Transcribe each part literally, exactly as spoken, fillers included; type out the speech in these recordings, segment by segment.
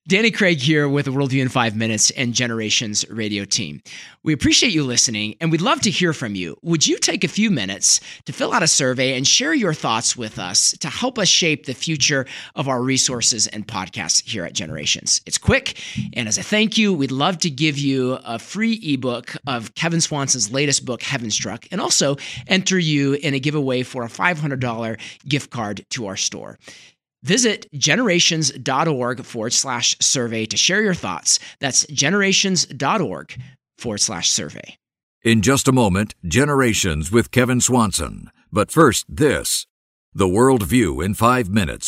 Danny Craig here with the Worldview in Five Minutes and Generations radio team. We appreciate you listening, and we'd love to hear from you. Would you take a few minutes to fill out a survey and share your thoughts with us to help us shape the future of our resources and podcasts here at Generations? It's quick, and as a thank you, we'd love to give you a free ebook of Kevin Swanson's latest book, Heaven Struck, and also enter you in a giveaway for a five hundred dollars gift card to our store. Visit generations.org forward slash survey to share your thoughts. That's generations.org forward slash survey. In just a moment, Generations with Kevin Swanson. But first, this. The Worldview in Five Minutes.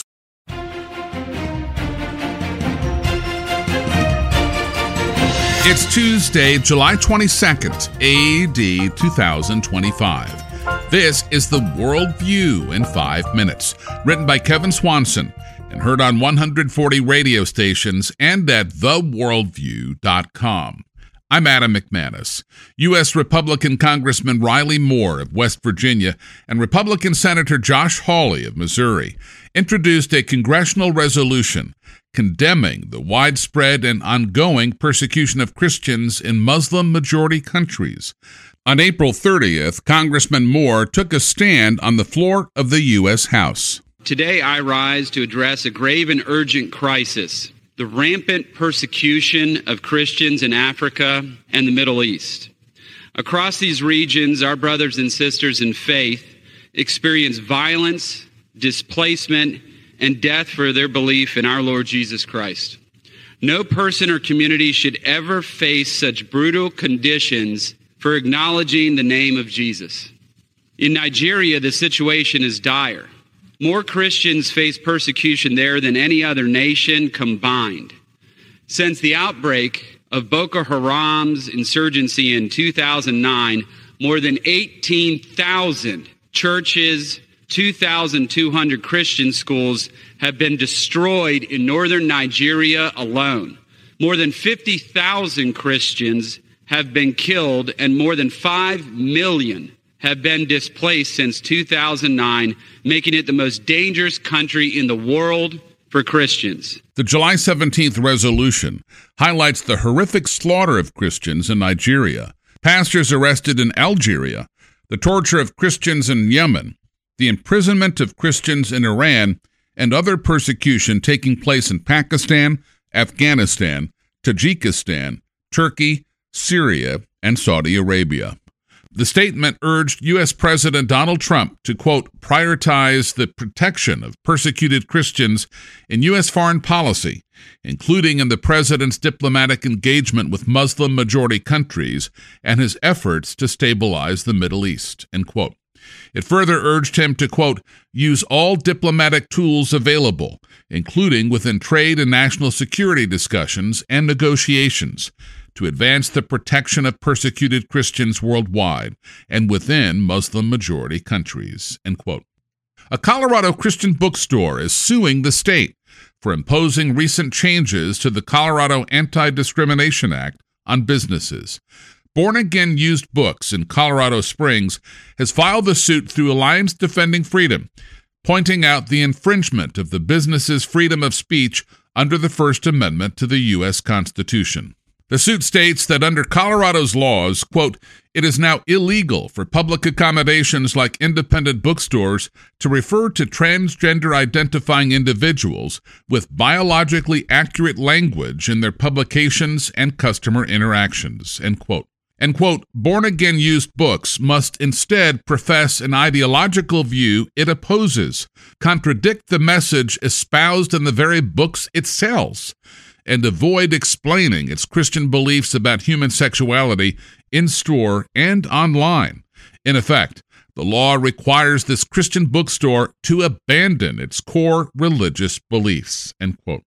It's Tuesday, July twenty-second, A D two thousand twenty-five. This is The Worldview in Five Minutes, written by Kevin Swanson and heard on one hundred forty radio stations and at the worldview dot com. I'm Adam McManus. U S Republican Congressman Riley Moore of West Virginia and Republican Senator Josh Hawley of Missouri introduced a congressional resolution condemning the widespread and ongoing persecution of Christians in Muslim-majority countries. On April thirtieth, Congressman Moore took a stand on the floor of the U S House. Today I rise to address a grave and urgent crisis, the rampant persecution of Christians in Africa and the Middle East. Across these regions, our brothers and sisters in faith experience violence, displacement, and death for their belief in our Lord Jesus Christ. No person or community should ever face such brutal conditions for acknowledging the name of Jesus. In Nigeria, the situation is dire. More Christians face persecution there than any other nation combined. Since the outbreak of Boko Haram's insurgency in two thousand nine, more than eighteen thousand churches, two thousand two hundred Christian schools have been destroyed in northern Nigeria alone. More than fifty thousand Christians have been killed, and more than five million have been displaced since two thousand nine, making it the most dangerous country in the world for Christians. The July seventeenth resolution highlights the horrific slaughter of Christians in Nigeria, pastors arrested in Algeria, the torture of Christians in Yemen, the imprisonment of Christians in Iran, and other persecution taking place in Pakistan, Afghanistan, Tajikistan, Turkey, Syria, and Saudi Arabia. The statement urged U S President Donald Trump to, quote, prioritize the protection of persecuted Christians in U S foreign policy, including in the president's diplomatic engagement with Muslim-majority countries and his efforts to stabilize the Middle East, end quote. It further urged him to, quote, use all diplomatic tools available, including within trade and national security discussions and negotiations, to advance the protection of persecuted Christians worldwide and within Muslim-majority countries, end quote. A Colorado Christian bookstore is suing the state for imposing recent changes to the Colorado Anti-Discrimination Act on businesses. Born Again Used Books in Colorado Springs has filed the suit through Alliance Defending Freedom, pointing out the infringement of the business's freedom of speech under the First Amendment to the U S Constitution. The suit states that under Colorado's laws, quote, it is now illegal for public accommodations like independent bookstores to refer to transgender identifying individuals with biologically accurate language in their publications and customer interactions, end quote. And, quote, born-again used books must instead profess an ideological view it opposes, contradict the message espoused in the very books it sells, and avoid explaining its Christian beliefs about human sexuality in store and online. In effect, the law requires this Christian bookstore to abandon its core religious beliefs, end quote.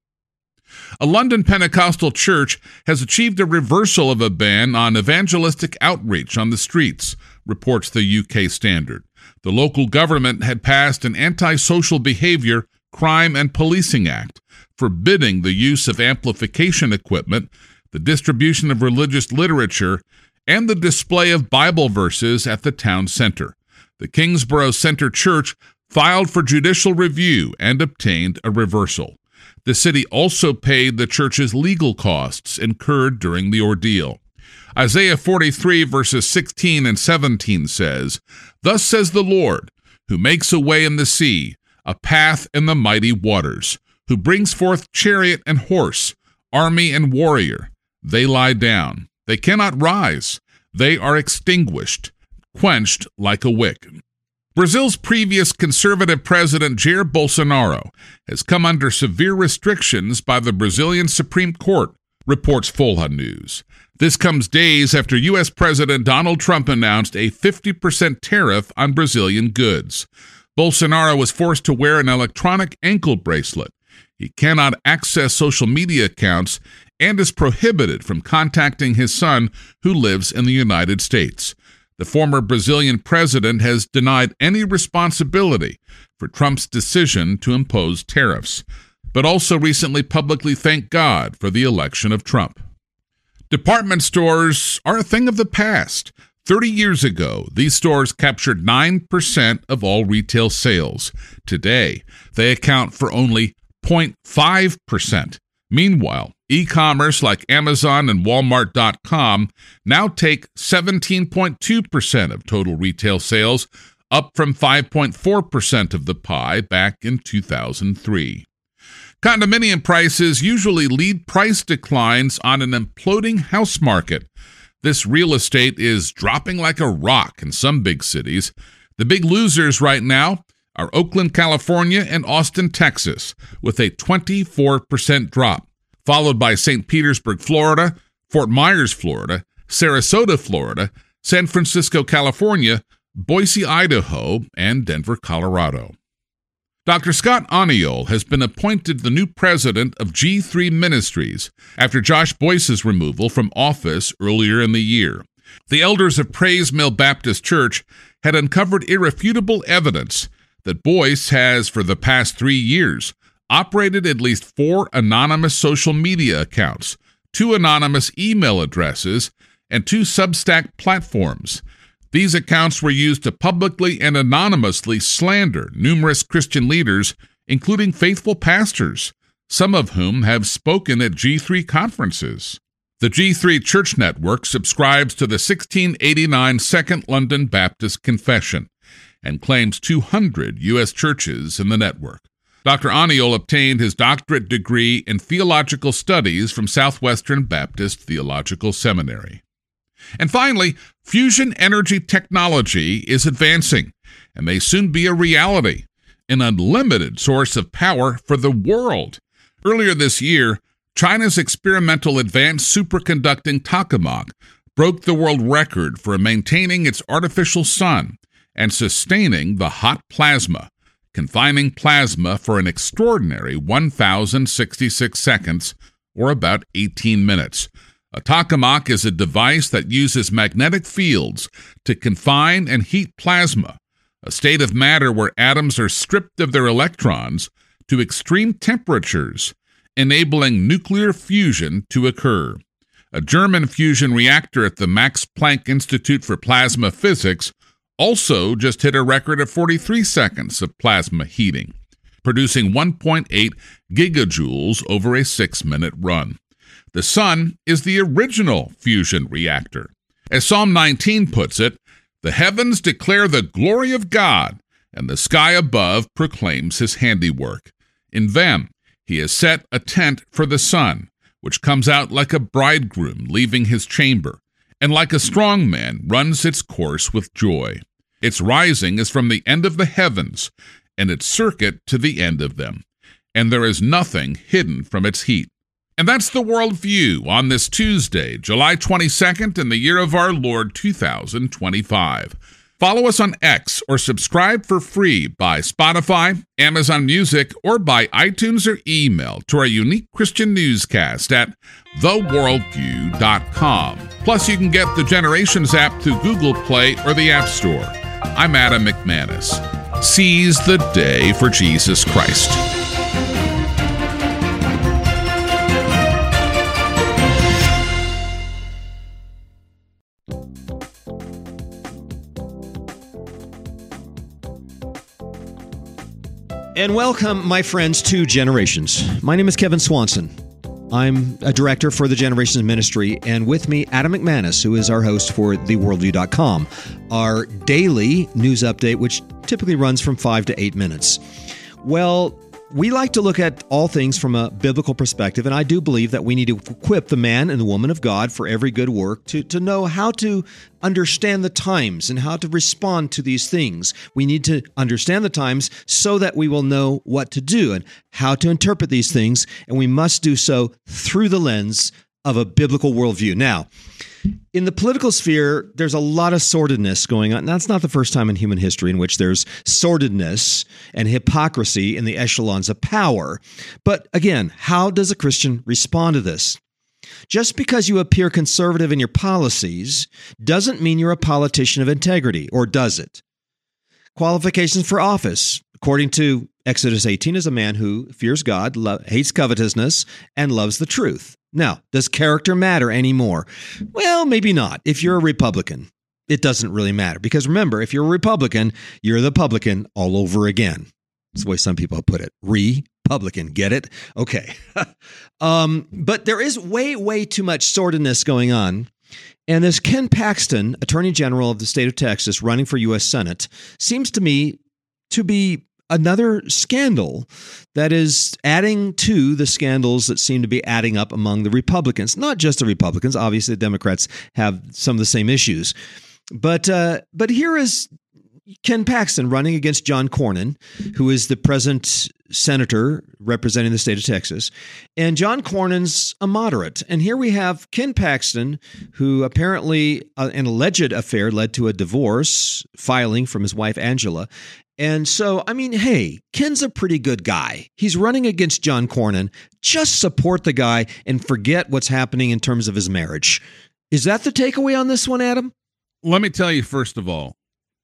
A London Pentecostal church has achieved a reversal of a ban on evangelistic outreach on the streets, reports the U K Standard. The local government had passed an Antisocial Behavior, Crime and Policing Act, forbidding the use of amplification equipment, the distribution of religious literature, and the display of Bible verses at the town center. The Kingsborough Center Church filed for judicial review and obtained a reversal. The city also paid the church's legal costs incurred during the ordeal. Isaiah forty-three, verses sixteen and seventeen says, "Thus says the Lord, who makes a way in the sea, a path in the mighty waters, who brings forth chariot and horse, army and warrior. They lie down. They cannot rise. They are extinguished, quenched like a wick." Brazil's previous conservative president, Jair Bolsonaro, has come under severe restrictions by the Brazilian Supreme Court, reports Folha News. This comes days after U S President Donald Trump announced a fifty percent tariff on Brazilian goods. Bolsonaro was forced to wear an electronic ankle bracelet. He cannot access social media accounts and is prohibited from contacting his son, who lives in the United States. The former Brazilian president has denied any responsibility for Trump's decision to impose tariffs, but also recently publicly thanked God for the election of Trump. Department stores are a thing of the past. Thirty years ago, these stores captured nine percent of all retail sales. Today, they account for only zero point five percent. Meanwhile, e-commerce like Amazon and Walmart dot com now take seventeen point two percent of total retail sales, up from five point four percent of the pie back in two thousand three. Condominium prices usually lead price declines on an imploding house market. This real estate is dropping like a rock in some big cities. The big losers right now are Oakland, California, and Austin, Texas, with a twenty-four percent drop, followed by Saint Petersburg, Florida, Fort Myers, Florida, Sarasota, Florida, San Francisco, California, Boise, Idaho, and Denver, Colorado. Doctor Scott Aniol has been appointed the new president of G three Ministries after Josh Boyce's removal from office earlier in the year. The elders of Praise Mill Baptist Church had uncovered irrefutable evidence that Boyce has, for the past three years, operated at least four anonymous social media accounts, two anonymous email addresses, and two Substack platforms. These accounts were used to publicly and anonymously slander numerous Christian leaders, including faithful pastors, some of whom have spoken at G three conferences. The G three Church Network subscribes to the sixteen eighty-nine Second London Baptist Confession and claims two hundred U S churches in the network. Doctor Aniol obtained his doctorate degree in theological studies from Southwestern Baptist Theological Seminary. And finally, fusion energy technology is advancing and may soon be a reality, an unlimited source of power for the world. Earlier this year, China's experimental advanced superconducting tokamak broke the world record for maintaining its artificial sun and sustaining the hot plasma, confining plasma for an extraordinary one thousand sixty-six seconds, or about eighteen minutes. A tokamak is a device that uses magnetic fields to confine and heat plasma, a state of matter where atoms are stripped of their electrons, to extreme temperatures, enabling nuclear fusion to occur. A German fusion reactor at the Max Planck Institute for Plasma Physics also just hit a record of forty-three seconds of plasma heating, producing one point eight gigajoules over a six-minute run. The sun is the original fusion reactor. As Psalm nineteen puts it, the heavens declare the glory of God, and the sky above proclaims his handiwork. In them he has set a tent for the sun, which comes out like a bridegroom leaving his chamber, and like a strong man runs its course with joy. Its rising is from the end of the heavens, and its circuit to the end of them, and there is nothing hidden from its heat. And that's the World View on this Tuesday, July twenty-second, in the year of our Lord two thousand twenty-five. Follow us on X or subscribe for free by Spotify, Amazon Music, or by iTunes or email to our unique Christian newscast at the worldview dot com. Plus, you can get the Generations app through Google Play or the App Store. I'm Adam McManus. Seize the day for Jesus Christ. And welcome, my friends, to Generations. My name is Kevin Swanson. I'm a director for the Generations Ministry, and with me, Adam McManus, who is our host for the worldview dot com, our daily news update, which typically runs from five to eight minutes. Well, we like to look at all things from a biblical perspective, and I do believe that we need to equip the man and the woman of God for every good work to, to know how to understand the times and how to respond to these things. We need to understand the times so that we will know what to do and how to interpret these things, and we must do so through the lens of a biblical worldview. Now, in the political sphere, there's a lot of sordidness going on. Now, that's not the first time in human history in which there's sordidness and hypocrisy in the echelons of power. But again, how does a Christian respond to this? Just because you appear conservative in your policies doesn't mean you're a politician of integrity, or does it? Qualifications for office, according to Exodus eighteen, is a man who fears God, lo- hates covetousness, and loves the truth. Now, does character matter anymore? Well, maybe not. If you're a Republican, it doesn't really matter. Because remember, if you're a Republican, you're the publican all over again. That's the way some people put it. Republican. Get it? Okay. um, but there is way, way too much sordidness going on. And this Ken Paxton, Attorney General of the state of Texas, running for U S Senate, seems to me to be another scandal that is adding to the scandals that seem to be adding up among the Republicans. Not just the Republicans. Obviously, the Democrats have some of the same issues. But uh, but here is Ken Paxton running against John Cornyn, who is the present senator representing the state of Texas. And John Cornyn's a moderate. And here we have Ken Paxton, who apparently uh, an alleged affair led to a divorce filing from his wife, Angela. And so, I mean, hey, Ken's a pretty good guy. He's running against John Cornyn. Just support the guy and forget what's happening in terms of his marriage. Is that the takeaway on this one, Adam? Let me tell you, first of all,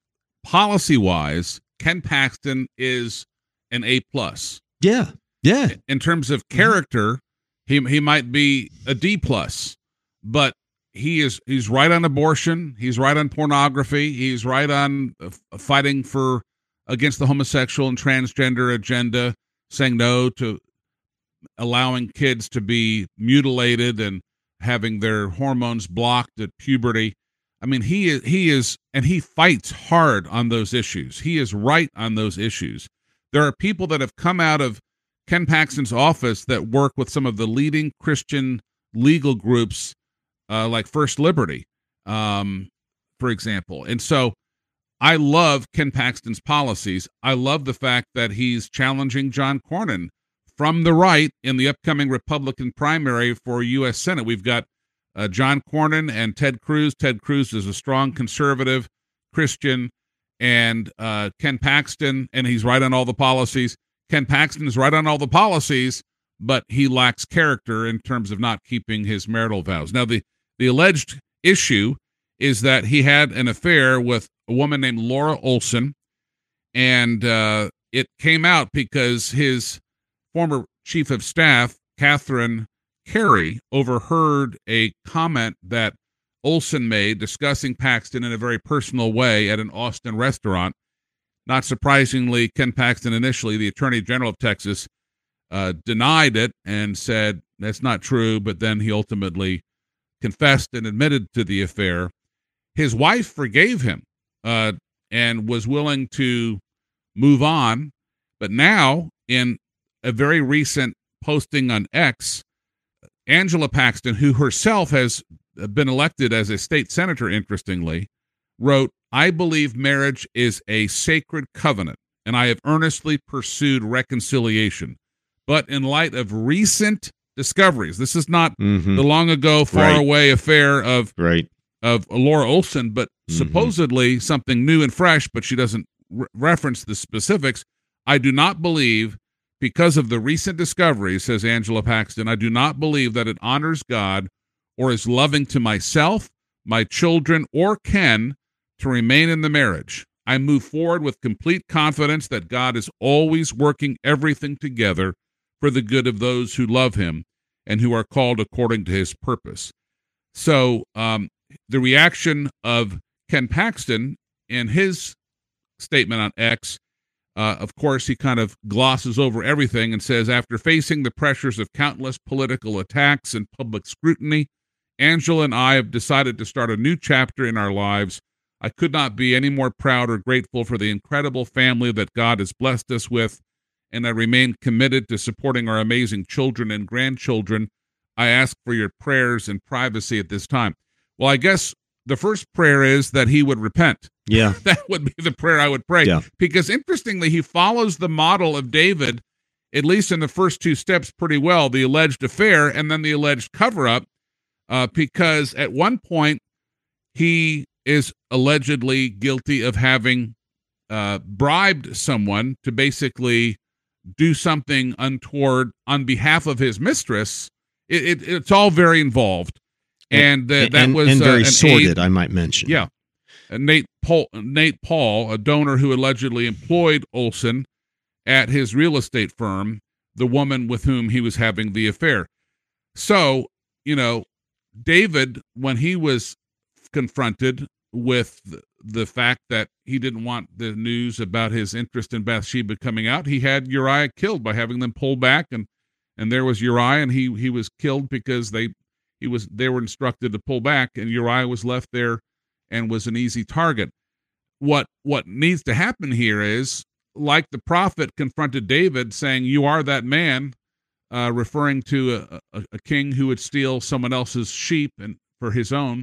policy-wise, Ken Paxton is an A plus. Yeah, yeah. In terms of character, he he might be a D plus, but he is he's right on abortion. He's right on pornography. He's right on uh, fighting for against the homosexual and transgender agenda, saying no to allowing kids to be mutilated and having their hormones blocked at puberty. I mean, he is, he is, and he fights hard on those issues. He is right on those issues. There are people that have come out of Ken Paxton's office that work with some of the leading Christian legal groups, uh, like First Liberty, um, for example. And so I love Ken Paxton's policies. I love the fact that he's challenging John Cornyn from the right in the upcoming Republican primary for U S Senate. We've got uh, John Cornyn and Ted Cruz. Ted Cruz is a strong conservative Christian, and uh, Ken Paxton, and he's right on all the policies. Ken Paxton is right on all the policies, but he lacks character in terms of not keeping his marital vows. Now, the, the alleged issue is that he had an affair with a woman named Laura Olson, and uh, it came out because his former chief of staff, Catherine Carey, overheard a comment that Olson made discussing Paxton in a very personal way at an Austin restaurant. Not surprisingly, Ken Paxton, initially the Attorney General of Texas, uh, denied it and said that's not true, but then he ultimately confessed and admitted to the affair. His wife forgave him uh, and was willing to move on, but now, in a very recent posting on X, Angela Paxton, who herself has been elected as a state senator, interestingly, wrote, "I believe marriage is a sacred covenant, and I have earnestly pursued reconciliation. But in light of recent discoveries," this is not mm-hmm. the long ago, far right. away affair of, right. of Laura Olson, but mm-hmm. supposedly something new and fresh, but she doesn't re- reference the specifics. "I do not believe, because of the recent discoveries," says Angela Paxton, "I do not believe that it honors God or is loving to myself, my children, or Ken to remain in the marriage. I move forward with complete confidence that God is always working everything together for the good of those who love him and who are called according to his purpose." So um, the reaction of Ken Paxton in his statement on X Uh, of course, he kind of glosses over everything and says, after facing the pressures of countless political attacks and public scrutiny, Angela and I have decided to start a new chapter in our lives. I could not be any more proud or grateful for the incredible family that God has blessed us with, and I remain committed to supporting our amazing children and grandchildren. I ask for your prayers and privacy at this time. Well, I guess the first prayer is that he would repent. Yeah. That would be the prayer I would pray. Yeah. Because interestingly, he follows the model of David, at least in the first two steps, pretty well, the alleged affair and then the alleged cover-up, uh, because at one point he is allegedly guilty of having uh, bribed someone to basically do something untoward on behalf of his mistress. It, it, it's all very involved. And uh, that and, was and very uh, an sordid, aid, I might mention. Yeah. Uh, Nate Paul, Nate Paul, a donor who allegedly employed Olson at his real estate firm, the woman with whom he was having the affair. So, you know, David, when he was confronted with the, the fact that he didn't want the news about his interest in Bathsheba coming out, he had Uriah killed by having them pull back, and and there was Uriah, and he he was killed because they he was they were instructed to pull back, and Uriah was left there and was an easy target. What what needs to happen here is, like the prophet confronted David, saying, "You are that man," uh, referring to a, a, a king who would steal someone else's sheep and for his own.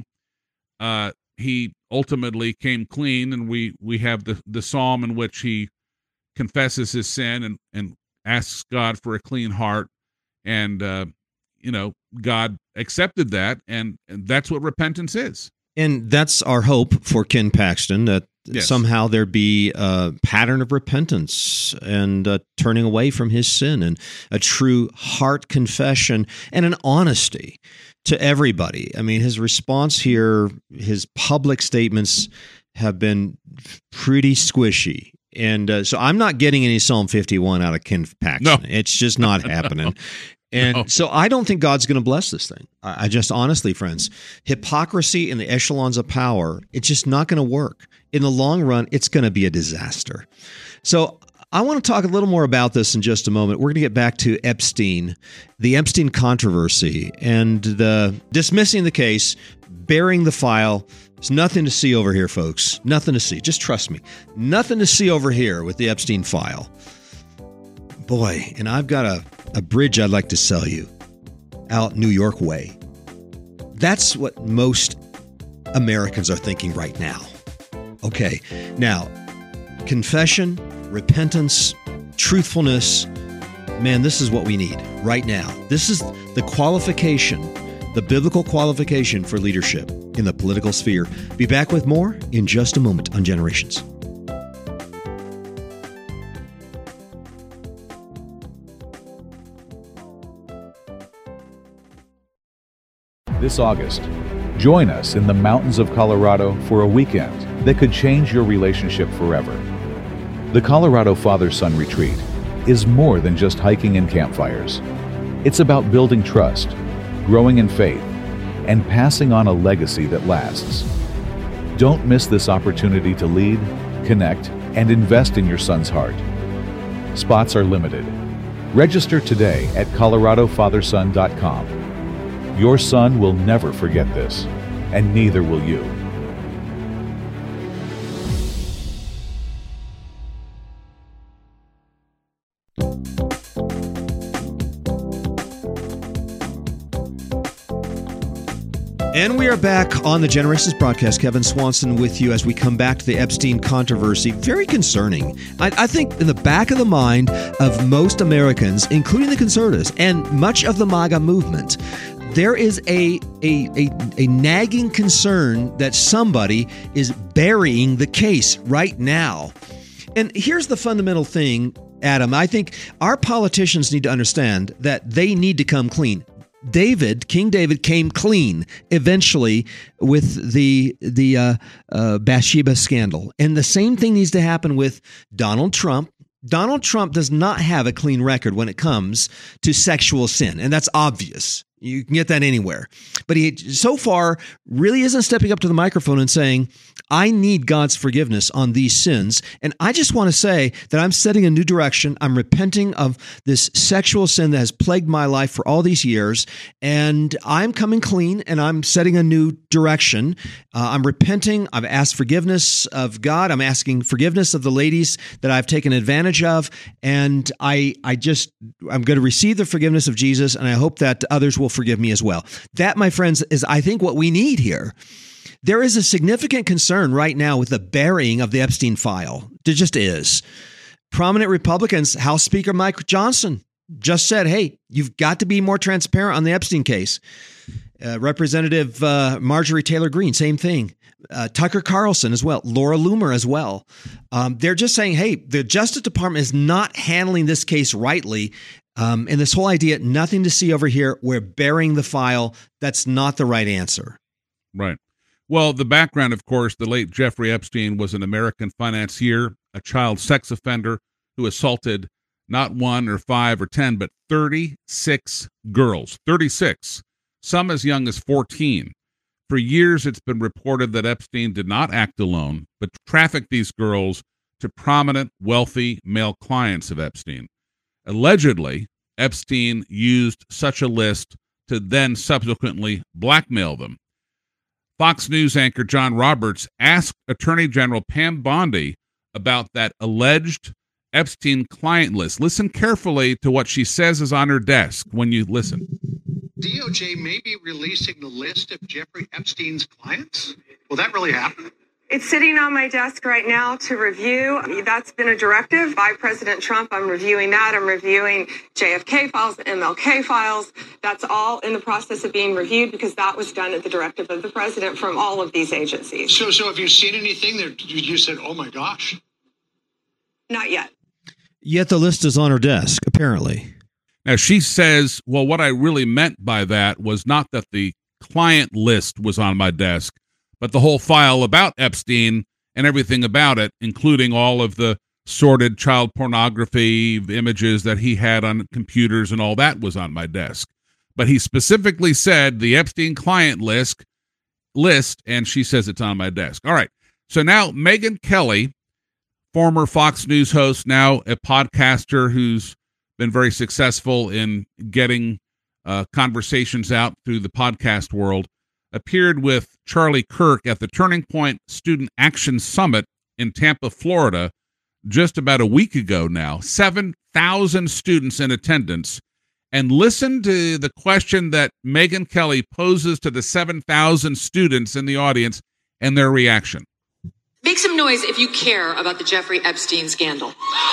Uh, he ultimately came clean, and we we have the the psalm in which he confesses his sin and and asks God for a clean heart, and uh, you know, God accepted that, and, and that's what repentance is. And that's our hope for Ken Paxton, that yes. somehow there be a pattern of repentance and uh, turning away from his sin, and a true heart confession and an honesty to everybody. I mean, his response here, his public statements have been pretty squishy. And uh, so I'm not getting any Psalm fifty-one out of Ken Paxton. No. It's just not happening. no. And no. so I don't think God's going to bless this thing. I just honestly, friends, hypocrisy in the echelons of power, it's just not going to work. In the long run, it's going to be a disaster. So I want to talk a little more about this in just a moment. We're going to get back to Epstein, the Epstein controversy, and the dismissing the case, burying the file. There's nothing to see over here, folks. Nothing to see. Just trust me. Nothing to see over here with the Epstein file. Boy, and I've got a, a bridge I'd like to sell you out New York way. That's what most Americans are thinking right now. Okay, now, confession, repentance, truthfulness, man, this is what we need right now. This is the qualification, the biblical qualification for leadership in the political sphere. Be back with more in just a moment on Generations. This August, join us in the mountains of Colorado for a weekend that could change your relationship forever. The Colorado Father-Son Retreat is more than just hiking and campfires. It's about building trust, growing in faith, and passing on a legacy that lasts. Don't miss this opportunity to lead, connect, and invest in your son's heart. Spots are limited. Register today at colorado father son dot com. Your son will never forget this, and neither will you. And we are back on the Generations broadcast. Kevin Swanson with you as we come back to the Epstein controversy. Very concerning. I, I think in the back of the mind of most Americans, including the conservatives and much of the MAGA movement, there is a, a, a, a nagging concern that somebody is burying the case right now. And here's the fundamental thing, Adam. I think our politicians need to understand that they need to come clean. David, King David, came clean eventually with the the uh, uh, Bathsheba scandal. And the same thing needs to happen with Donald Trump. Donald Trump does not have a clean record when it comes to sexual sin, and that's obvious. You can get that anywhere. But he so far really isn't stepping up to the microphone and saying, I need God's forgiveness on these sins. And I just want to say that I'm setting a new direction. I'm repenting of this sexual sin that has plagued my life for all these years. And I'm coming clean and I'm setting a new direction. Uh, I'm repenting. I've asked forgiveness of God. I'm asking forgiveness of the ladies that I've taken advantage of. And I, I just, I'm going to receive the forgiveness of Jesus. And I hope that others will forgive me as well. That, my friends, is I think what we need here. There is a significant concern right now with the burying of the Epstein file. There just is. Prominent Republicans, House Speaker Mike Johnson, just said, hey, you've got to be more transparent on the Epstein case. Uh, Representative uh, Marjorie Taylor Greene, same thing. Uh, Tucker Carlson as well. Laura Loomer as well. Um, they're just saying, hey, the Justice Department is not handling this case rightly. Um, and this whole idea, nothing to see over here, we're burying the file. That's not the right answer. Right. Well, the background, of course, the late Jeffrey Epstein was an American financier, a child sex offender who assaulted not one or five or ten, but thirty-six girls, thirty-six, some as young as fourteen. For years, it's been reported that Epstein did not act alone, but trafficked these girls to prominent, wealthy male clients of Epstein. Allegedly, Epstein used such a list to then subsequently blackmail them. Fox News anchor John Roberts asked Attorney General Pam Bondi about that alleged Epstein client list. Listen carefully to what she says is on her desk when you listen. D O J may be releasing the list of Jeffrey Epstein's clients? Will that really happen? It's sitting on my desk right now to review. That's been a directive by President Trump. I'm reviewing that. I'm reviewing J F K files, M L K files. That's all in the process of being reviewed because that was done at the directive of the president from all of these agencies. So, so have you seen anything that you said, oh my gosh? Not yet. Yet the list is on her desk, apparently. Now, she says, well, what I really meant by that was not that the client list was on my desk, but the whole file about Epstein and everything about it, including all of the sordid child pornography images that he had on computers and all that was on my desk. But he specifically said the Epstein client list, list, and she says it's on my desk. All right. So now Megyn Kelly, former Fox News host, now a podcaster who's been very successful in getting uh, conversations out through the podcast world, appeared with Charlie Kirk at the Turning Point Student Action Summit in Tampa, Florida, just about a week ago now. seven thousand students in attendance. And listen to the question that Megyn Kelly poses to the seven thousand students in the audience and their reaction. Make some noise if you care about the Jeffrey Epstein scandal.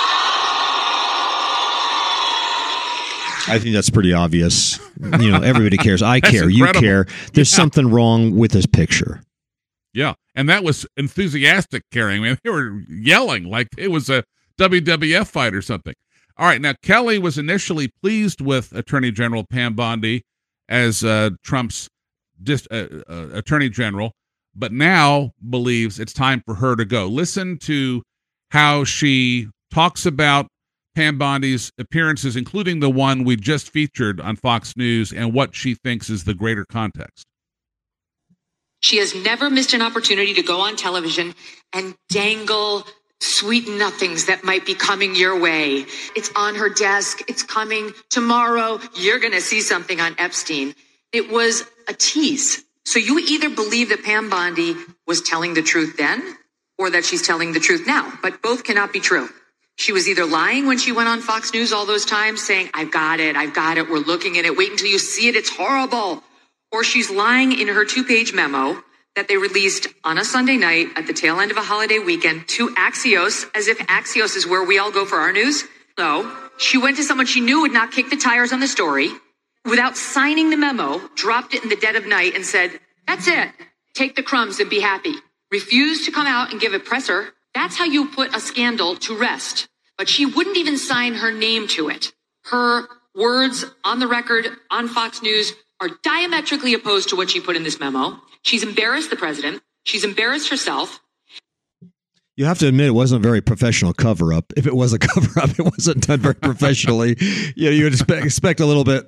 I think that's pretty obvious. You know, everybody cares. I care. Incredible. You care. There's Yeah. something wrong with this picture. Yeah, and that was enthusiastic caring. I mean, they were yelling like it was a W W F fight or something. All right, now Kelly was initially pleased with Attorney General Pam Bondi as uh, Trump's dis- uh, uh, Attorney General, but now believes it's time for her to go. Listen to how she talks about Pam Bondi's appearances, including the one we just featured on Fox News, and what she thinks is the greater context. She has never missed an opportunity to go on television and dangle sweet nothings that might be coming your way. It's on her desk. It's coming tomorrow. You're going to see something on Epstein. It was a tease. So you either believe that Pam Bondi was telling the truth then or that she's telling the truth now, but both cannot be true. She was either lying when she went on Fox News all those times saying, I've got it, I've got it, we're looking at it, wait until you see it, it's horrible. Or she's lying in her two-page memo that they released on a Sunday night at the tail end of a holiday weekend to Axios, as if Axios is where we all go for our news. No, she went to someone she knew would not kick the tires on the story, without signing the memo, dropped it in the dead of night and said, that's it, take the crumbs and be happy. Refused to come out and give a presser. That's how you put a scandal to rest. But she wouldn't even sign her name to it. Her words on the record on Fox News are diametrically opposed to what she put in this memo. She's embarrassed the president. She's embarrassed herself. You have to admit it wasn't a very professional cover-up. If it was a cover-up, it wasn't done very professionally. You know, you would expect, expect a little bit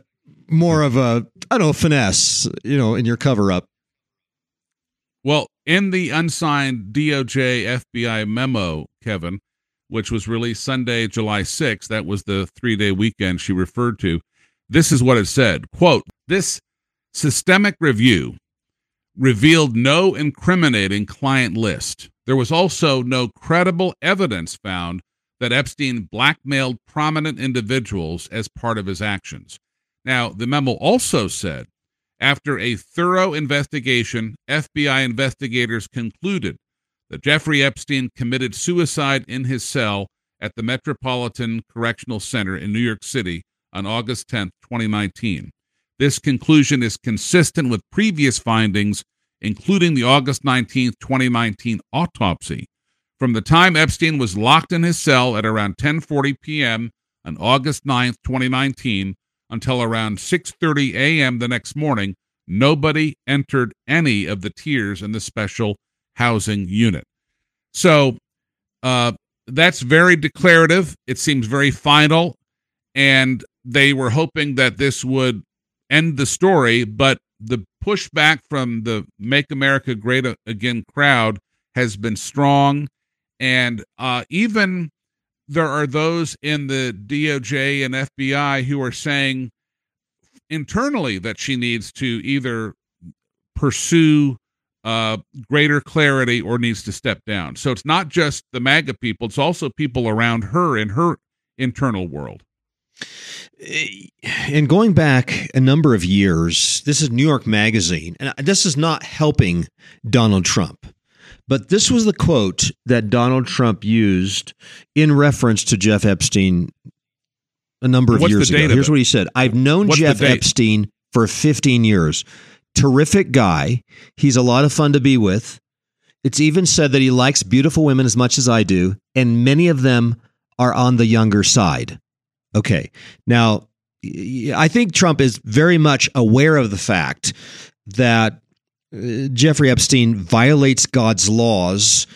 more of a, I don't know, finesse, you know, in your cover-up. Well, in the unsigned D O J F B I memo, Kevin, which was released Sunday, July sixth, that was the three-day weekend she referred to, this is what it said, quote, "This systemic review revealed no incriminating client list. There was also no credible evidence found that Epstein blackmailed prominent individuals as part of his actions." Now, the memo also said, after a thorough investigation, F B I investigators concluded that Jeffrey Epstein committed suicide in his cell at the Metropolitan Correctional Center in New York City on August tenth, twenty nineteen. This conclusion is consistent with previous findings, including the August nineteenth, twenty nineteen autopsy. From the time Epstein was locked in his cell at around ten forty p.m. on August ninth, twenty nineteen, until around six thirty a.m. the next morning, nobody entered any of the tiers in the special housing unit. So uh, that's very declarative. It seems very final, and they were hoping that this would end the story, but the pushback from the Make America Great Again crowd has been strong, and uh, even there are those in the D O J and F B I who are saying internally that she needs to either pursue uh, greater clarity or needs to step down. So it's not just the MAGA people, it's also people around her in her internal world. And going back a number of years, this is New York Magazine, and this is not helping Donald Trump, but this was the quote that Donald Trump used in reference to Jeff Epstein a number of What's years the ago. date Here's of it? what he said. "I've known What's Jeff the date? Epstein for fifteen years. Terrific guy. He's a lot of fun to be with. It's even said that he likes beautiful women as much as I do, and many of them are on the younger side." Okay. Now, I think Trump is very much aware of the fact that uh, Jeffrey Epstein violates God's laws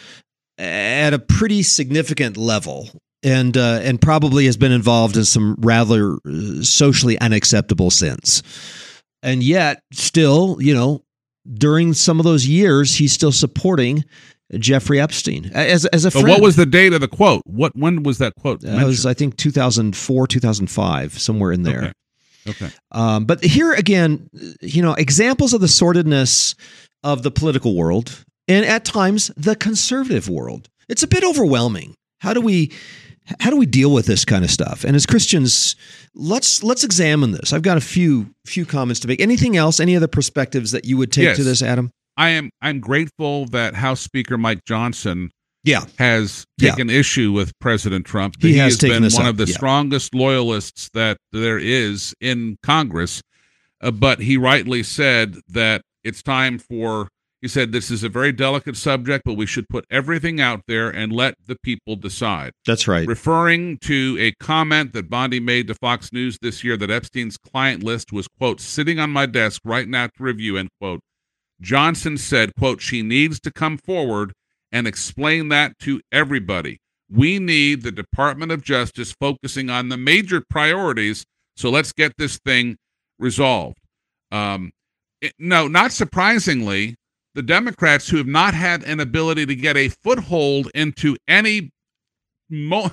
at a pretty significant level, and uh, and probably has been involved in some rather uh, socially unacceptable sins. And yet, still, you know, during some of those years, he's still supporting Jeffrey Epstein as as a friend. But what was the date of the quote? What when was that quote? That was, I think, two thousand four, two thousand five, somewhere in there. Okay. okay. Um, but here again, you know, examples of the sordidness of the political world and at times the conservative world. It's a bit overwhelming. How do we how do we deal with this kind of stuff? And as Christians, let's let's examine this. I've got a few few comments to make. Anything else? Any other perspectives that you would take Yes. to this, Adam? I am I'm grateful that House Speaker Mike Johnson Yeah. has Yeah. taken issue with President Trump. He has has taken been this one up, of the yeah. strongest loyalists that there is in Congress. Uh, but he rightly said that it's time for, he said, this is a very delicate subject, but we should put everything out there and let the people decide. That's right. Referring to a comment that Bondi made to Fox News this year that Epstein's client list was, quote, sitting on my desk right now to review, end quote. Johnson said, quote, she needs to come forward and explain that to everybody. We need the Department of Justice focusing on the major priorities, so let's get this thing resolved. Um, it, no, not surprisingly, the Democrats who have not had an ability to get a foothold into any mo-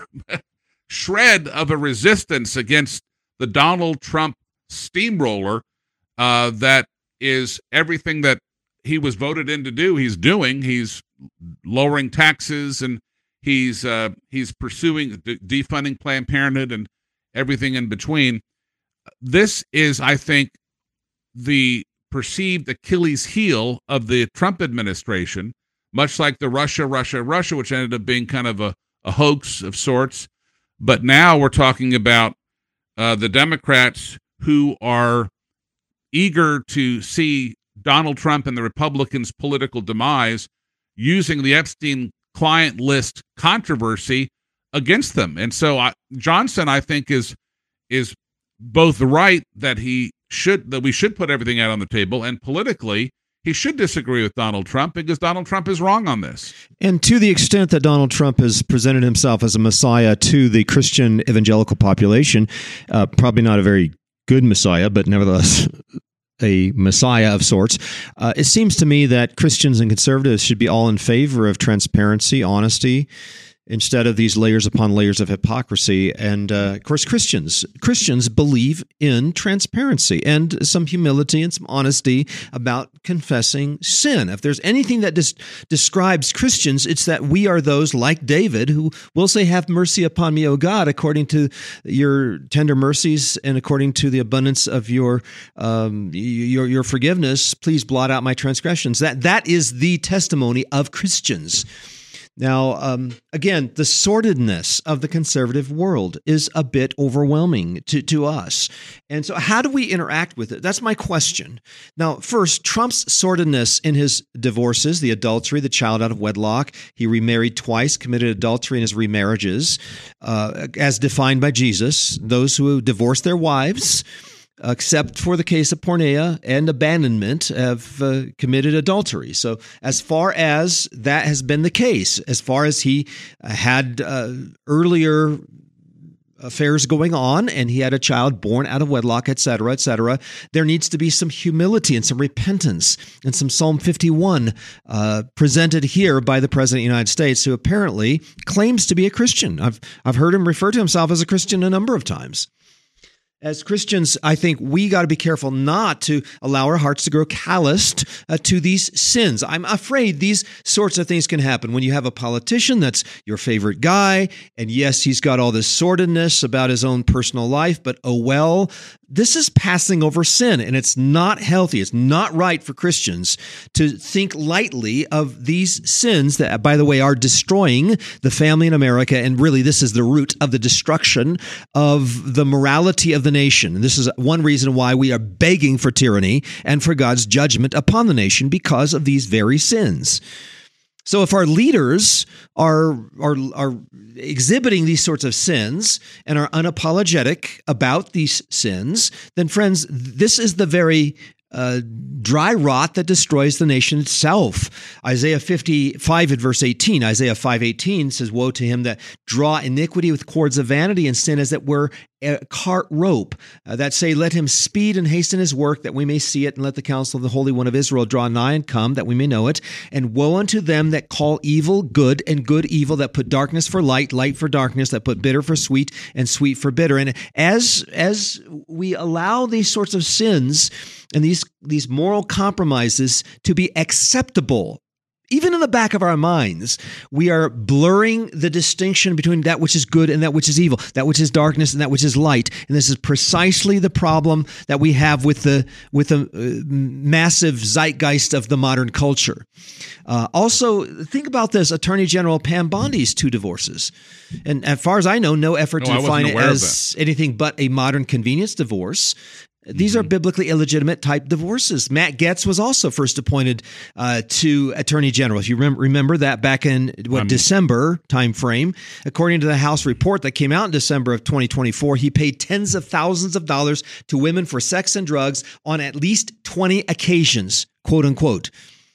shred of a resistance against the Donald Trump steamroller uh, that is everything that he was voted in to do, he's doing. He's lowering taxes, and he's uh, he's pursuing de- defunding Planned Parenthood and everything in between. This is, I think, the perceived Achilles heel of the Trump administration, much like the Russia, Russia, Russia, which ended up being kind of a, a hoax of sorts. But now we're talking about uh, the Democrats who are eager to see Donald Trump and the Republicans' political demise using the Epstein client list controversy against them. And so I, Johnson, I think, is is both right that he should that we should put everything out on the table, and politically he should disagree with Donald Trump because Donald Trump is wrong on this. And to the extent that Donald Trump has presented himself as a messiah to the Christian evangelical population, uh, probably not a very good Messiah, but nevertheless a Messiah of sorts. Uh, it seems to me that Christians and conservatives should be all in favor of transparency, honesty, instead of these layers upon layers of hypocrisy. And uh, of course, Christians Christians believe in transparency and some humility and some honesty about confessing sin. If there's anything that des- describes Christians, it's that we are those like David who will say, "Have mercy upon me, O God, according to your tender mercies and according to the abundance of your um, your, your forgiveness, please blot out my transgressions." That that is the testimony of Christians. Now, um, again, the sordidness of the conservative world is a bit overwhelming to, to us. And so how do we interact with it? That's my question. Now, first, Trump's sordidness in his divorces, the adultery, the child out of wedlock, he remarried twice, committed adultery in his remarriages, uh, as defined by Jesus, those who divorce their wives, except for the case of porneia and abandonment, have uh, committed adultery. So as far as that has been the case, as far as he had uh, earlier affairs going on and he had a child born out of wedlock, et cetera, et cetera, there needs to be some humility and some repentance and some Psalm fifty-one uh, presented here by the President of the United States, who apparently claims to be a Christian. I've, I've heard him refer to himself as a Christian a number of times. As Christians, I think we got to be careful not to allow our hearts to grow calloused uh, to these sins. I'm afraid these sorts of things can happen when you have a politician that's your favorite guy, and yes, he's got all this sordidness about his own personal life, but oh well, this is passing over sin, and it's not healthy. It's not right for Christians to think lightly of these sins that, by the way, are destroying the family in America, and really this is the root of the destruction of the morality of the nation. And this is one reason why we are begging for tyranny and for God's judgment upon the nation, because of these very sins. So if our leaders are, are, are exhibiting these sorts of sins and are unapologetic about these sins, then friends, this is the very Uh, dry rot that destroys the nation itself. Isaiah fifty-five at verse eighteen, Isaiah five eighteen says, "Woe to him that draw iniquity with cords of vanity and sin as it were a cart rope, uh, that say, let him speed and hasten his work that we may see it, and let the counsel of the Holy One of Israel draw nigh and come that we may know it. And woe unto them that call evil good and good evil, that put darkness for light, light for darkness, that put bitter for sweet and sweet for bitter." And as as we allow these sorts of sins and these these moral compromises to be acceptable, even in the back of our minds, we are blurring the distinction between that which is good and that which is evil, that which is darkness and that which is light. And this is precisely the problem that we have with the with the uh, massive zeitgeist of the modern culture. Uh, also, think about this: Attorney General Pam Bondi's two divorces, and as far as I know, no effort no, to define it as anything but a modern convenience divorce. These mm-hmm. are biblically illegitimate type divorces. Matt Gaetz was also first appointed uh, to Attorney General. If you rem- remember that back in what um, December timeframe, according to the House report that came out in December of twenty twenty-four, he paid tens of thousands of dollars to women for sex and drugs on at least twenty occasions, quote unquote.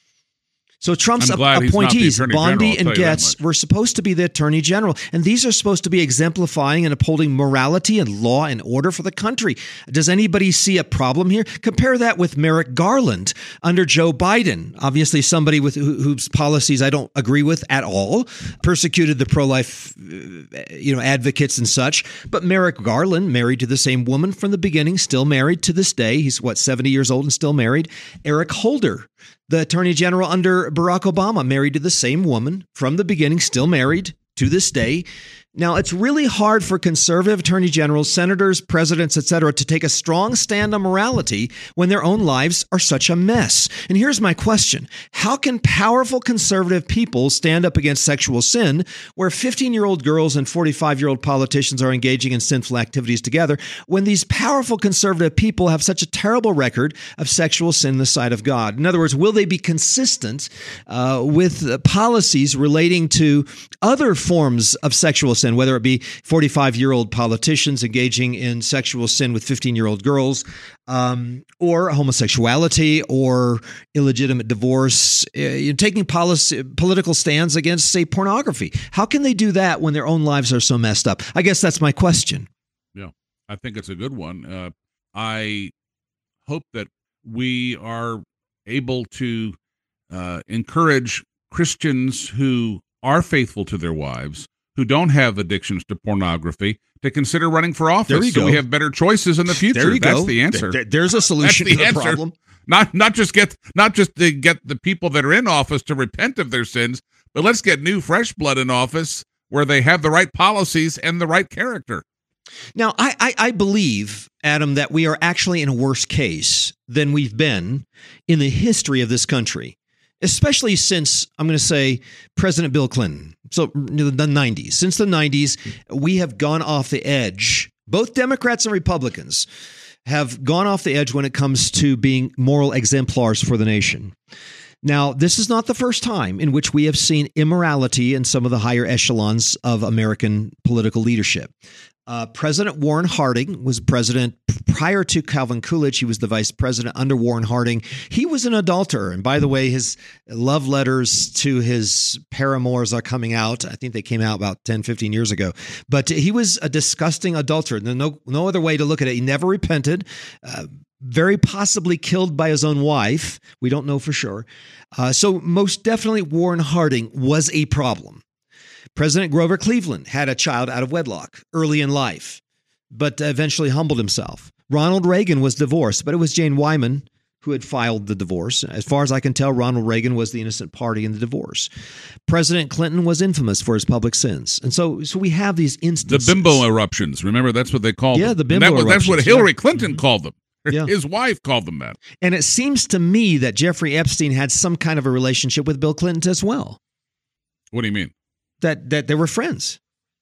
So Trump's appointees, Bondi and Gaetz, were supposed to be the Attorney General, and these are supposed to be exemplifying and upholding morality and law and order for the country. Does anybody see a problem here? Compare that with Merrick Garland under Joe Biden, obviously somebody with whose policies I don't agree with at all, persecuted the pro-life, you know, advocates and such. But Merrick Garland, married to the same woman from the beginning, still married to this day. He's what, seventy years old and still married. Eric Holder, the Attorney General under Barack Obama, married to the same woman from the beginning, still married to this day. Now, it's really hard for conservative attorney generals, senators, presidents, et cetera, to take a strong stand on morality when their own lives are such a mess. And here's my question. How can powerful conservative people stand up against sexual sin where fifteen-year-old girls and forty-five-year-old politicians are engaging in sinful activities together when these powerful conservative people have such a terrible record of sexual sin in the sight of God? In other words, will they be consistent uh, with uh, policies relating to other forms of sexual sin? Sin, whether it be forty-five-year-old politicians engaging in sexual sin with fifteen-year-old girls, um, or homosexuality, or illegitimate divorce, uh, taking policy, political stands against, say, pornography. How can they do that when their own lives are so messed up? I guess that's my question. Yeah, I think it's a good one. Uh, I hope that we are able to uh, encourage Christians who are faithful to their wives, who don't have addictions to pornography, to consider running for office. There you so go. we have better choices in the future. There you That's go. the answer. There- there's a solution That's to the answer. problem. Not not just get not just to get the people that are in office to repent of their sins, but let's get new, fresh blood in office where they have the right policies and the right character. Now, I, I, I believe, Adam, that we are actually in a worse case than we've been in the history of this country, especially since, I'm going to say, President Bill Clinton. So the nineties. Since the nineties, we have gone off the edge. Both Democrats and Republicans have gone off the edge when it comes to being moral exemplars for the nation. Now, this is not the first time in which we have seen immorality in some of the higher echelons of American political leadership. Uh, President Warren Harding was president prior to Calvin Coolidge. He was the vice president under Warren Harding. He was an adulterer. And by the way, his love letters to his paramours are coming out. I think they came out about ten, fifteen years ago. But he was a disgusting adulterer. No, no other way to look at it. He never repented. Uh, very possibly killed by his own wife. We don't know for sure. Uh, so most definitely Warren Harding was a problem. President Grover Cleveland had a child out of wedlock early in life, but eventually humbled himself. Ronald Reagan was divorced, but it was Jane Wyman who had filed the divorce. As far as I can tell, Ronald Reagan was the innocent party in the divorce. President Clinton was infamous for his public sins. And so so we have these instances. The bimbo eruptions. Remember, that's what they called yeah, them. the bimbo And that was, eruptions. That's what Hillary yeah. Clinton mm-hmm. called them. Yeah. His wife called them that. And it seems to me that Jeffrey Epstein had some kind of a relationship with Bill Clinton as well. What do you mean? That that they were friends.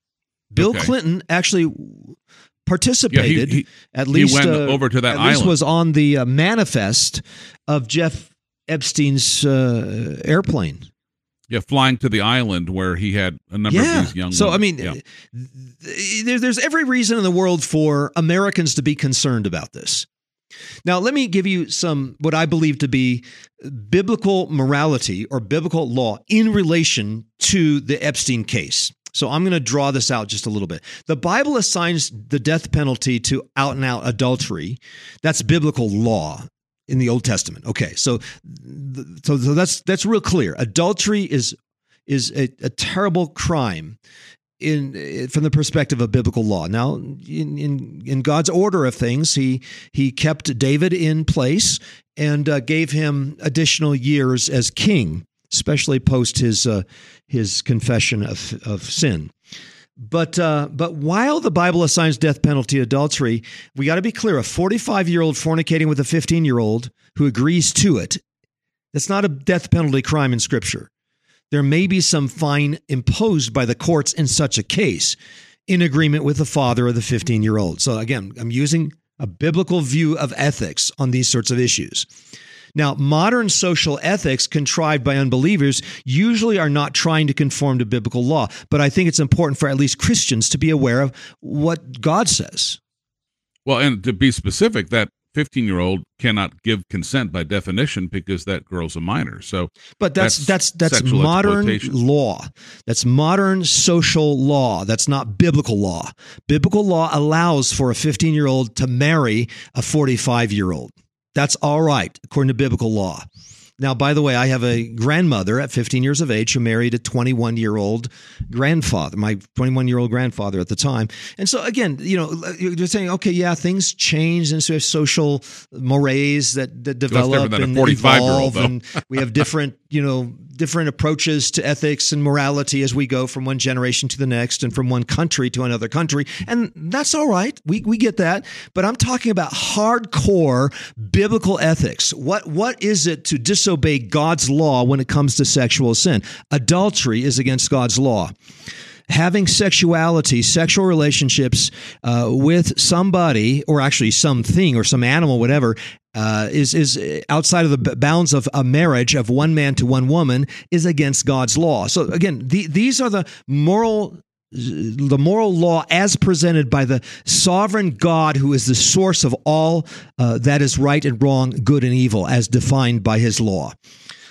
Bill Okay. Clinton actually participated. Yeah, he- he- at he least went uh, over to that at least island. was on the uh, manifest of Jeff Epstein's uh, airplane. Yeah, flying to the island where he had a number Yeah. of these young So I women. mean, Yeah. th- there, there's every reason in the world for Americans to be concerned about this. Now, let me give you some what I believe to be biblical morality or biblical law in relation to the Epstein case. So I'm going to draw this out just a little bit. The Bible assigns the death penalty to out and out adultery. That's biblical law in the Old Testament. Okay, so so, so that's that's real clear. Adultery is is a, a terrible crime in from the perspective of biblical law. Now, in, in in God's order of things, he he kept David in place and uh, gave him additional years as king, especially post his uh, his confession of of sin. But uh, but while the Bible assigns death penalty to adultery, we got to be clear: a forty-five-year-old fornicating with a fifteen-year-old who agrees to it, that's not a death penalty crime in Scripture. There may be some fine imposed by the courts in such a case in agreement with the father of the fifteen-year-old. So again, I'm using a biblical view of ethics on these sorts of issues. Now, modern social ethics contrived by unbelievers usually are not trying to conform to biblical law, but I think it's important for at least Christians to be aware of what God says. Well, and to be specific, that fifteen-year-old cannot give consent by definition because that girl's a minor. So, but that's that's that's, that's sexual modern exploitation. law. That's modern social law. That's not biblical law. Biblical law allows for a fifteen-year-old to marry a forty-five-year-old. That's all right, according to biblical law. Now, by the way, I have a grandmother at fifteen years of age who married a twenty-one-year-old grandfather, my twenty-one-year-old grandfather at the time. And so, again, you know, you're saying, okay, yeah, things change, and so we have social mores that, that develop than a and forty-five-year-old, evolve, though. and we have different, you know, different approaches to ethics and morality as we go from one generation to the next and from one country to another country. And that's all right. We we get that. But I'm talking about hardcore biblical ethics. What what is it to disobey God's law when it comes to sexual sin? Adultery is against God's law. Having sexuality, sexual relationships uh, with somebody, or actually something or some animal, whatever, uh, is is outside of the bounds of a marriage of one man to one woman, is against God's law. So again, the, these are the moral the moral law as presented by the sovereign God, who is the source of all uh, that is right and wrong, good and evil, as defined by his law.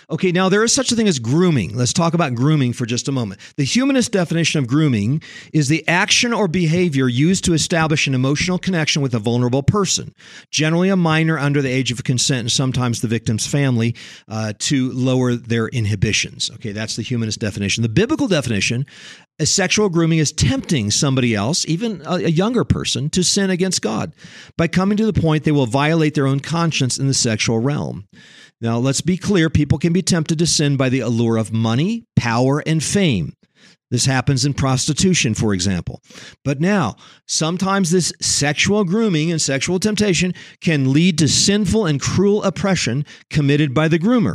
Okay, now there is such a thing as grooming. Let's talk about grooming for just a moment. The humanist definition of grooming is the action or behavior used to establish an emotional connection with a vulnerable person, generally a minor under the age of consent and sometimes the victim's family, uh, to lower their inhibitions. Okay, that's the humanist definition. The biblical definition, a sexual grooming is tempting somebody else, even a, a younger person, to sin against God by coming to the point they will violate their own conscience in the sexual realm. Now, let's be clear. People can be tempted to sin by the allure of money, power, and fame. This happens in prostitution, for example. But now, sometimes this sexual grooming and sexual temptation can lead to sinful and cruel oppression committed by the groomer.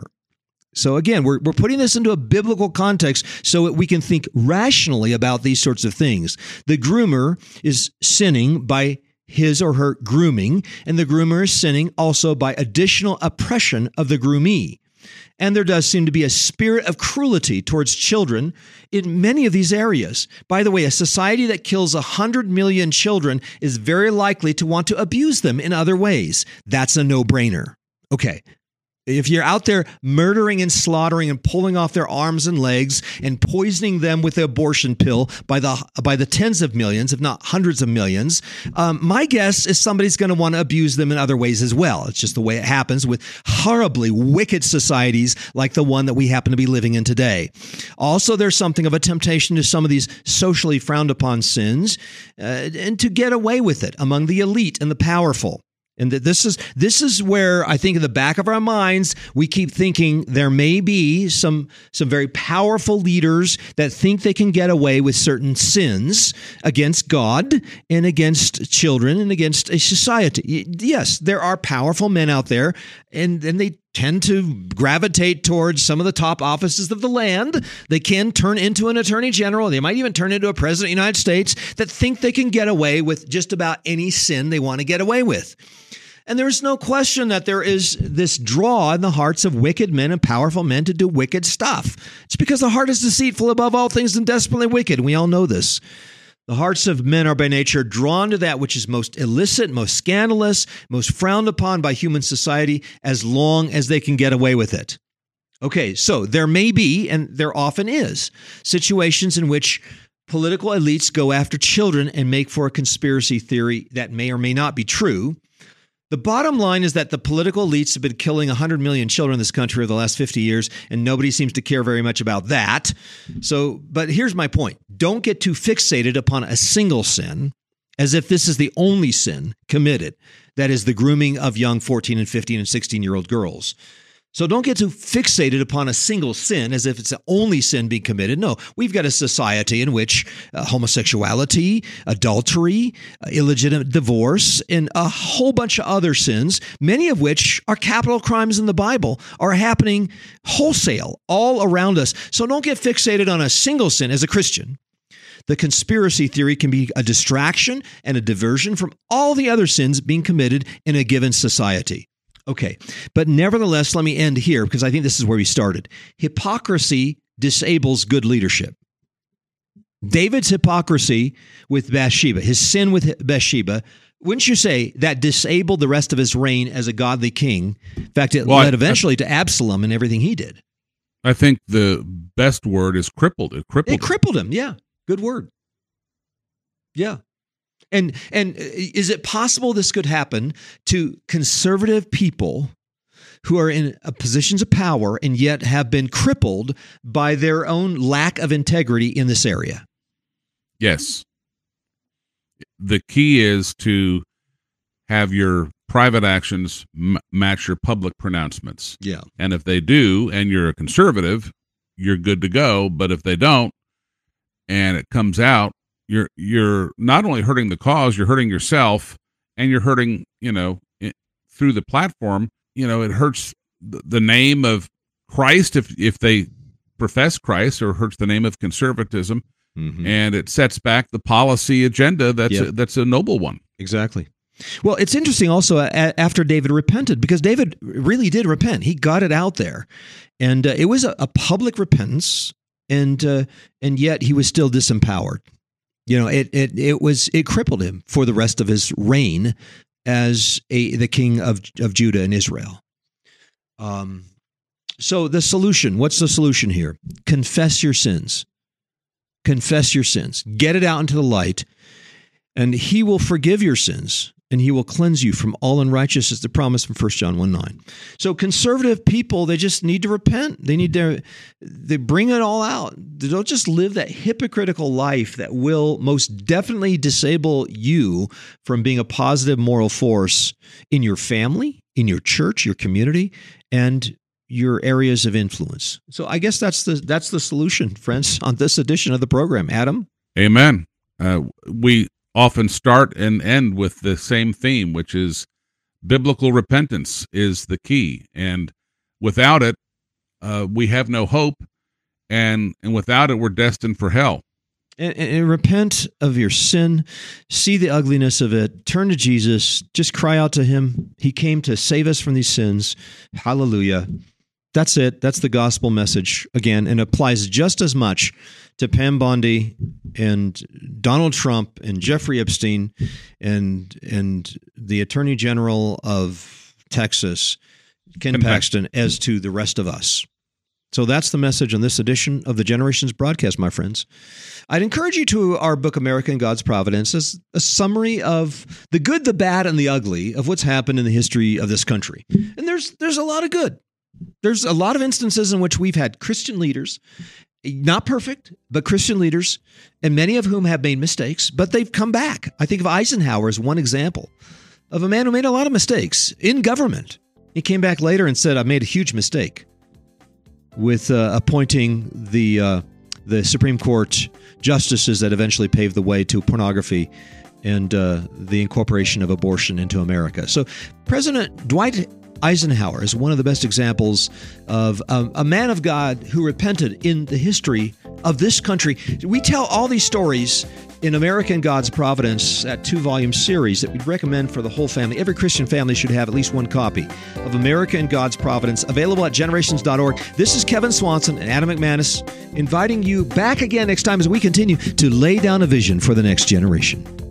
So again, we're, we're putting this into a biblical context so that we can think rationally about these sorts of things. The groomer is sinning by his or her grooming, and the groomer is sinning also by additional oppression of the groomee. And there does seem to be a spirit of cruelty towards children in many of these areas. By the way, a society that kills one hundred million children is very likely to want to abuse them in other ways. That's a no-brainer. Okay. If you're out there murdering and slaughtering and pulling off their arms and legs and poisoning them with the abortion pill by the by the tens of millions, if not hundreds of millions, um, my guess is somebody's going to want to abuse them in other ways as well. It's just the way it happens with horribly wicked societies like the one that we happen to be living in today. Also, there's something of a temptation to some of these socially frowned upon sins uh, and to get away with it among the elite and the powerful. And that this is this is where I think in the back of our minds, we keep thinking there may be some some very powerful leaders that think they can get away with certain sins against God and against children and against a society. Yes, there are powerful men out there, and, and they tend to gravitate towards some of the top offices of the land. They can turn into an attorney general. They might even turn into a president of the United States that think they can get away with just about any sin they want to get away with. And there's no question that there is this draw in the hearts of wicked men and powerful men to do wicked stuff. It's because the heart is deceitful above all things and desperately wicked. We all know this. The hearts of men are by nature drawn to that which is most illicit, most scandalous, most frowned upon by human society, as long as they can get away with it. Okay, so there may be, and there often is, situations in which political elites go after children and make for a conspiracy theory that may or may not be true. The bottom line is that the political elites have been killing one hundred million children in this country over the last fifty years, and nobody seems to care very much about that. So, but here's my point. Don't get too fixated upon a single sin as if this is the only sin committed. That is the grooming of young fourteen and fifteen and sixteen-year-old girls. So don't get too fixated upon a single sin as if it's the only sin being committed. No, we've got a society in which uh, homosexuality, adultery, uh, illegitimate divorce, and a whole bunch of other sins, many of which are capital crimes in the Bible, are happening wholesale all around us. So don't get fixated on a single sin as a Christian. The conspiracy theory can be a distraction and a diversion from all the other sins being committed in a given society. Okay, but nevertheless, let me end here because I think this is where we started. Hypocrisy disables good leadership. David's hypocrisy with Bathsheba, his sin with Bathsheba, wouldn't you say that disabled the rest of his reign as a godly king? In fact, it well, led I, eventually I, to Absalom and everything he did. I think the best word is crippled. It crippled It him. crippled him, yeah. Good word. Yeah. And and is it possible this could happen to conservative people who are in positions of power and yet have been crippled by their own lack of integrity in this area? Yes. The key is to have your private actions m- match your public pronouncements. Yeah. And if they do, and you're a conservative, you're good to go. But if they don't, and it comes out, You're you're not only hurting the cause, you're hurting yourself, and you're hurting, you know, it, through the platform, you know, it hurts the, the name of Christ if if they profess Christ, or hurts the name of conservatism, mm-hmm. and it sets back the policy agenda that's yep. a, that's a noble one. Exactly. Well, it's interesting also uh, after David repented, because David really did repent. He got it out there, and uh, it was a, a public repentance, and uh, and yet he was still disempowered. You know, it it it was it crippled him for the rest of his reign as a the king of of Judah and Israel. Um, So the solution, what's the solution here? Confess your sins. Confess your sins. Get it out into the light, and he will forgive your sins, and he will cleanse you from all unrighteousness, the promise from First John one nine. So conservative people, they just need to repent. They need to they bring it all out. They don't just live that hypocritical life that will most definitely disable you from being a positive moral force in your family, in your church, your community, and your areas of influence. So I guess that's the that's the solution, friends, on this edition of the program. Adam? Amen. Uh, we often start and end with the same theme, which is biblical repentance is the key. And without it, uh, we have no hope. And, and without it, we're destined for hell. And, and repent of your sin, see the ugliness of it, turn to Jesus, just cry out to him. He came to save us from these sins. Hallelujah. That's it. That's the gospel message, again, and applies just as much to Pam Bondi and Donald Trump and Jeffrey Epstein and and the Attorney General of Texas, Ken Paxton, as to the rest of us. So that's the message on this edition of the Generations broadcast, my friends. I'd encourage you to our book, America and God's Providence, as a summary of the good, the bad, and the ugly of what's happened in the history of this country. And there's there's a lot of good. There's a lot of instances in which we've had Christian leaders, not perfect, but Christian leaders, and many of whom have made mistakes, but they've come back. I think of Eisenhower as one example of a man who made a lot of mistakes in government. He came back later and said, I made a huge mistake with uh, appointing the uh, the Supreme Court justices that eventually paved the way to pornography and uh, the incorporation of abortion into America. So President Dwight Eisenhower is one of the best examples of a, a man of God who repented in the history of this country. We tell all these stories in America and God's Providence, that two-volume series that we'd recommend for the whole family. Every Christian family should have at least one copy of America and God's Providence, available at generations dot org. This is Kevin Swanson and Adam McManus inviting you back again next time as we continue to lay down a vision for the next generation.